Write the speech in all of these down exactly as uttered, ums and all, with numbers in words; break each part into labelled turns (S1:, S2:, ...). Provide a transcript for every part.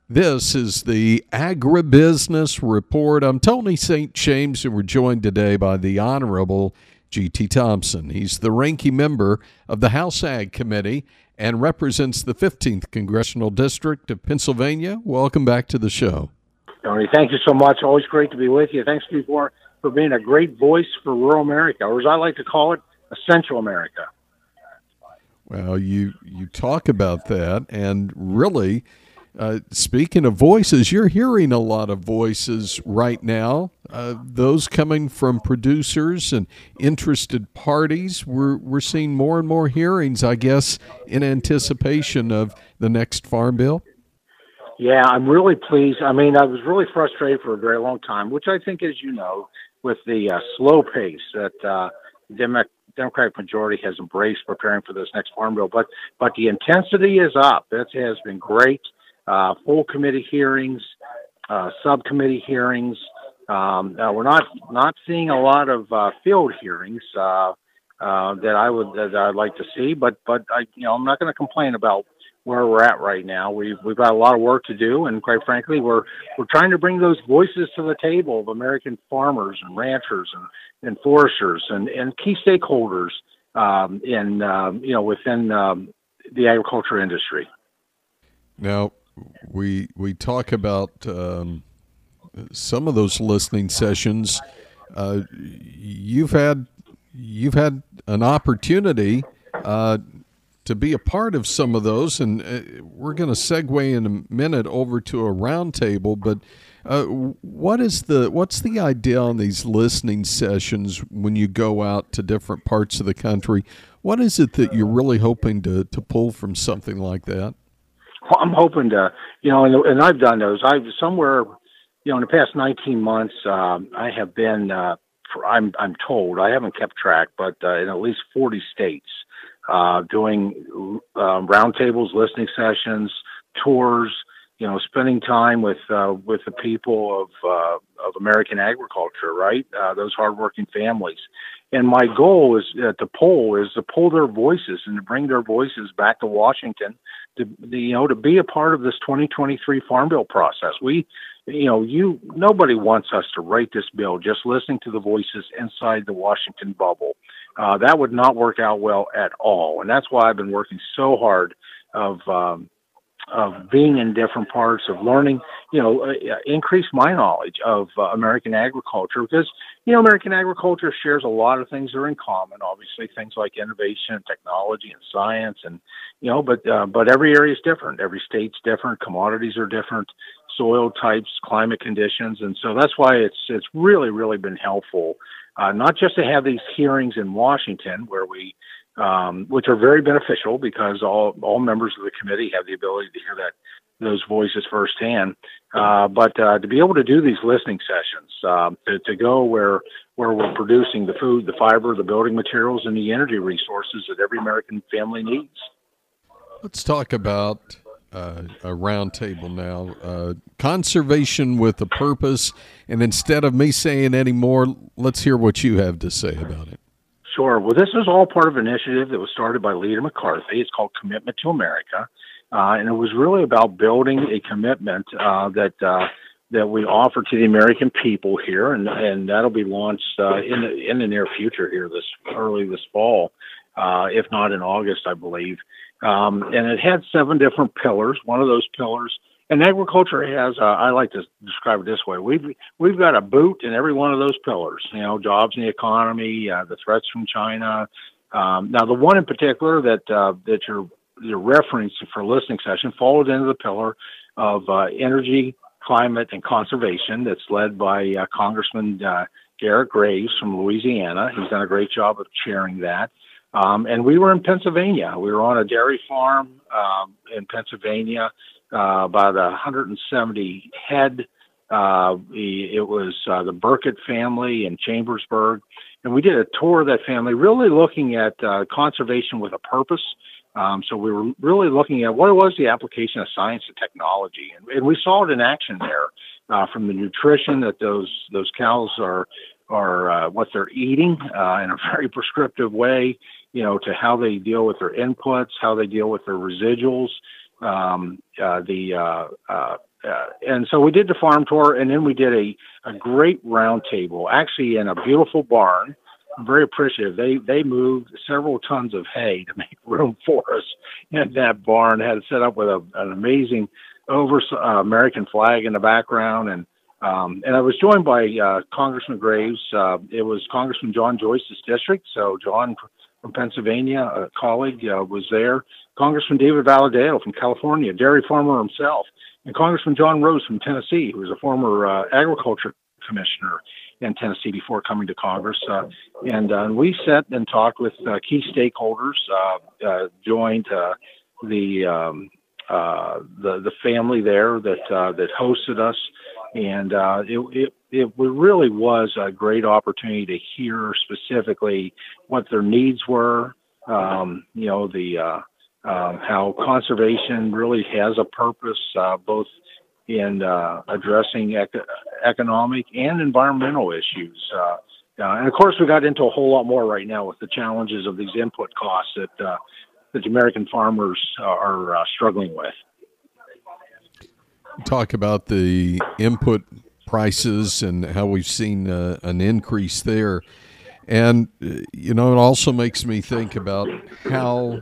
S1: This is the Agribusiness Report. I'm Tony Saint James, and we're joined today by the Honorable G T. Thompson. He's the ranking member of the House Ag Committee and represents the fifteenth Congressional District of Pennsylvania. Welcome back to the show.
S2: Tony, thank you so much. Always great to be with you. Thanks to you for, for being a great voice for rural America, or as I like to call it, essential America.
S1: Well, you, you talk about that, and really, Uh, speaking of voices, you're hearing a lot of voices right now, uh, those coming from producers and interested parties. We're, we're seeing more and more hearings, I guess, in anticipation of the next Farm Bill.
S2: Yeah, I'm really pleased. I mean, I was really frustrated for a very long time, which I think, as you know, with the uh, slow pace that uh, Demo- Democratic majority has embraced preparing for this next Farm Bill. But, but the intensity is up. It has been great. Uh, full committee hearings, uh, subcommittee hearings. Um, uh, we're not not seeing a lot of uh, field hearings uh, uh, that I would that I'd like to see, but but I you know I'm not going to complain about where we're at right now. We've we've got a lot of work to do, and quite frankly, we're we're trying to bring those voices to the table of American farmers and ranchers and, and foresters and, and key stakeholders um, in um, you know within um, the agriculture industry.
S1: Now, we we talk about um, some of those listening sessions. Uh, you've had you've had an opportunity uh, to be a part of some of those, and uh, we're going to segue in a minute over to a roundtable. But uh, what is the what's the idea on these listening sessions when you go out to different parts of the country? What is it that you're really hoping to to pull from something like that?
S2: Well, I'm hoping to, you know, and, and I've done those. I've somewhere, you know, in the past nineteen months, um, I have been, uh, for, I'm I'm told, I haven't kept track, but uh, in at least forty states, uh, doing uh, roundtables, listening sessions, tours, you know, spending time with uh, with the people of uh, of American agriculture, right? Uh, those hardworking families. And my goal is uh, to poll is to pull their voices and to bring their voices back to Washington to, you know, to be a part of this twenty twenty-three Farm Bill process. We, you know, you nobody wants us to write this bill just listening to the voices inside the Washington bubble. Uh, that would not work out well at all. And that's why I've been working so hard of um, of being in different parts, of learning, you know, uh, increase my knowledge of uh, American agriculture, because, you know, American agriculture shares a lot of things that are in common, obviously, things like innovation, technology, and science, and, you know, but uh, but every area is different. Every state's different. Commodities are different, soil types, climate conditions. And so that's why it's it's really, really been helpful, uh, not just to have these hearings in Washington where we Um, which are very beneficial because all, all members of the committee have the ability to hear that those voices firsthand. Uh, but uh, to be able to do these listening sessions, um, to, to go where where we're producing the food, the fiber, the building materials, and the energy resources that every American family needs.
S1: Let's talk about uh, a roundtable now. Uh, conservation with a purpose. And instead of me saying any more, let's hear what you have to say about it.
S2: Sure. Well, this is all part of an initiative that was started by Leader McCarthy. It's called Commitment to America, uh, and it was really about building a commitment uh, that uh, that we offer to the American people here, and, and that'll be launched uh, in the in the near future here, this early this fall, uh, if not in August, I believe. Um, and it had seven different pillars. One of those pillars. And agriculture has, uh, I like to describe it this way, we've, we've got a boot in every one of those pillars, you know, jobs in the economy, uh, the threats from China. Um, now, the one in particular that uh, that you're, you're referencing for listening session followed into the pillar of uh, energy, climate, and conservation that's led by uh, Congressman uh, Garrett Graves from Louisiana. He's done a great job of chairing that. Um, and we were in Pennsylvania. We were on a dairy farm um, in Pennsylvania. Uh, about one hundred seventy head. Uh, it was uh, the Burkett family in Chambersburg. And we did a tour of that family, really looking at uh, conservation with a purpose. Um, so we were really looking at what was the application of science and technology. And, and we saw it in action there, uh, from the nutrition that those those cows are, are uh, what they're eating uh, in a very prescriptive way, you know, to how they deal with their inputs, how they deal with their residuals. Um, uh, the uh, uh, uh, and so we did the farm tour, and then we did a, a great roundtable, actually in a beautiful barn. I'm very appreciative. They they moved several tons of hay to make room for us in that barn. Had it set up with a, an amazing over uh, American flag in the background, and um, and I was joined by uh, Congressman Graves. Uh, it was Congressman John Joyce's district, so John from Pennsylvania, a colleague, uh, was there. Congressman David Valadao from California, dairy farmer himself, and Congressman John Rose from Tennessee, who was a former uh, agriculture commissioner in Tennessee before coming to Congress. Uh, and uh, we sat and talked with uh, key stakeholders, uh, uh, joined uh, the, um, uh, the the family there that uh, that hosted us, and uh, it, it it really was a great opportunity to hear specifically what their needs were. Um, you know, the uh, um, how conservation really has a purpose, uh, both in uh, addressing ec- economic and environmental issues. Uh, uh, and of course, we got into a whole lot more right now with the challenges of these input costs that uh, that the American farmers are uh, struggling with.
S1: Talk about the input prices and how we've seen uh, an increase there. And, you know, it also makes me think about how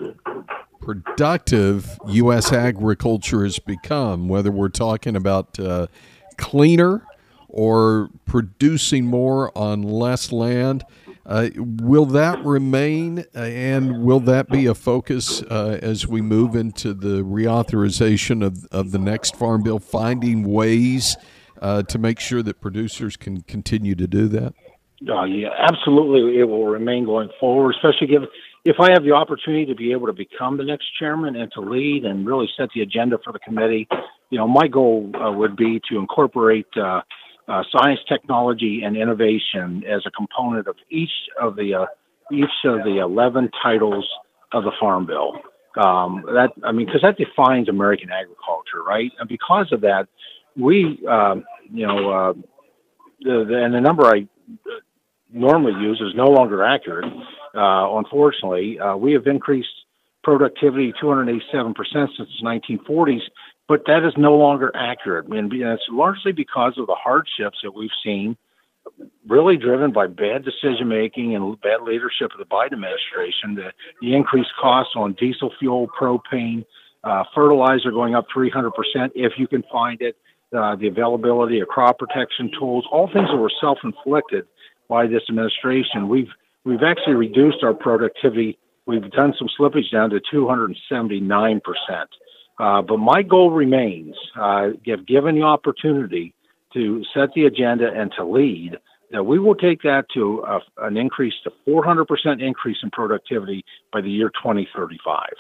S1: productive U S agriculture has become, whether we're talking about uh, cleaner or producing more on less land. Uh, will that remain, and will that be a focus uh, as we move into the reauthorization of, of the next Farm Bill, finding ways uh, to make sure that producers can continue to do that?
S2: Uh, yeah, absolutely. It will remain going forward, especially given if I have the opportunity to be able to become the next chairman and to lead and really set the agenda for the committee. You know, my goal uh, would be to incorporate uh, uh, science, technology, and innovation as a component of each of the uh, each of the eleven titles of the Farm Bill. Um, that I mean, because that defines American agriculture, right? And because of that, we, um, you know, uh, the, the, and the number I normally use is no longer accurate. Uh, unfortunately, uh, we have increased productivity two hundred eighty-seven percent since the nineteen forties, but that is no longer accurate. And it's largely because of the hardships that we've seen, really driven by bad decision-making and bad leadership of the Biden administration, the, the increased costs on diesel fuel, propane, uh, fertilizer going up three hundred percent if you can find it, uh, the availability of crop protection tools, all things that were self-inflicted by this administration. We've we've actually reduced our productivity. We've done some slippage down to two hundred seventy-nine percent. Uh, but my goal remains, uh, if given the opportunity to set the agenda and to lead, that we will take that to a, an increase to four hundred percent increase in productivity by the year twenty thirty-five.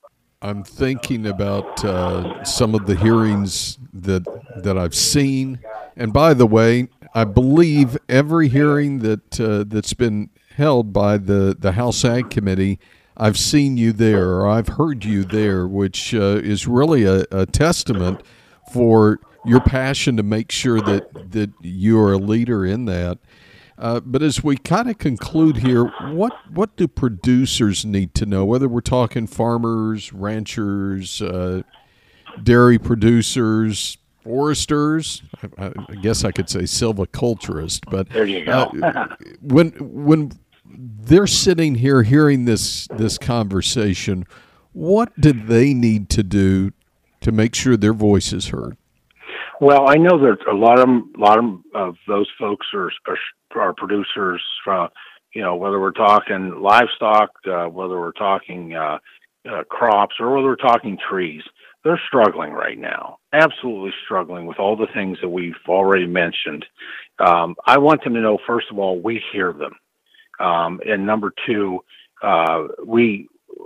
S1: I'm thinking about uh, some of the hearings that that I've seen. And by the way, I believe every hearing that uh, that's been held by the, the House Ag Committee, I've seen you there, or I've heard you there, which uh, is really a, a testament for your passion to make sure that, that you're a leader in that. Uh, but as we kind of conclude here, what what do producers need to know, whether we're talking farmers, ranchers, uh, dairy producers, foresters, I, I guess I could say silviculturists, but
S2: there you go.
S1: uh, when when they're sitting here hearing this this conversation, what do they need to do to make sure their voice is heard?
S2: Well, I know that a lot of them, a lot of those folks are are, are producers. Uh, you know, whether we're talking livestock, uh, whether we're talking uh, uh, crops, or whether we're talking trees, they're struggling right now. Absolutely struggling with all the things that we've already mentioned. Um, I want them to know, first of all, we hear them, um, and number two, uh, we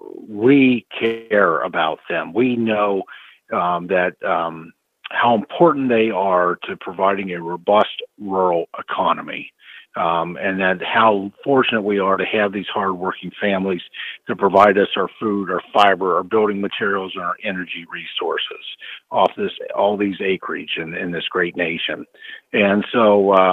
S2: we care about them. We know um, that. Um, how important they are to providing a robust rural economy, um, and that how fortunate we are to have these hardworking families to provide us our food, our fiber, our building materials, and our energy resources off this all these acreage in, in this great nation. And so uh,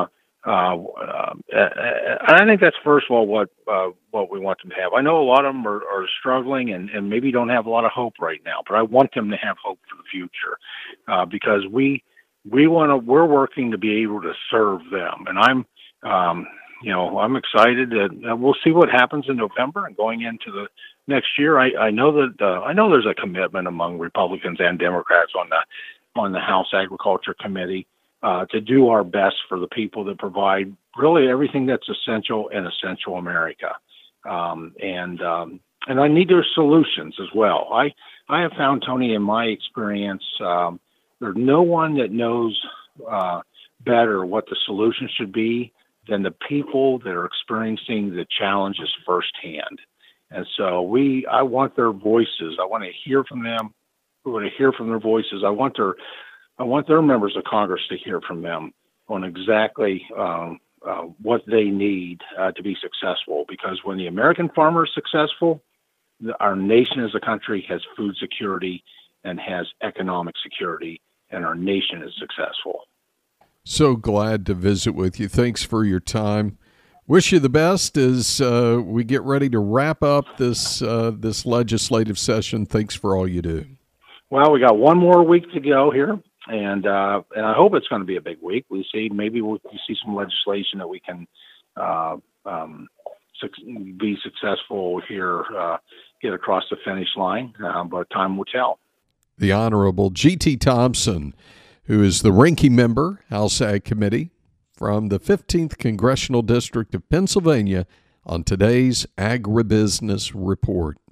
S2: Uh, uh, and I think that's first of all what uh, what we want them to have. I know a lot of them are, are struggling and, and maybe don't have a lot of hope right now, but I want them to have hope for the future uh, because we we want to. We're working to be able to serve them, and I'm um, you know I'm excited. That we'll see what happens in November and going into the next year. I, I know that uh, I know there's a commitment among Republicans and Democrats on the on the House Agriculture Committee. Uh, to do our best for the people that provide really everything that's essential in essential America. Um, and um, and I need their solutions as well. I, I have found, Tony, in my experience, um, there's no one that knows uh, better what the solution should be than the people that are experiencing the challenges firsthand. And so we, I want their voices. I want to hear from them. I want to hear from their voices. I want their I want their members of Congress to hear from them on exactly um, uh, what they need uh, to be successful. Because when the American farmer is successful, the, our nation as a country has food security and has economic security, and our nation is successful.
S1: So glad to visit with you. Thanks for your time. Wish you the best as uh, we get ready to wrap up this uh, this legislative session. Thanks for all you do.
S2: Well, we got one more week to go here. And uh, and I hope it's going to be a big week. We see maybe we'll see some legislation that we can uh, um, su- be successful here, uh, get across the finish line. Uh, but time will tell.
S1: The Honorable G T Thompson, who is the ranking member, House Ag Committee, from the fifteenth Congressional District of Pennsylvania, on today's Agribusiness Report.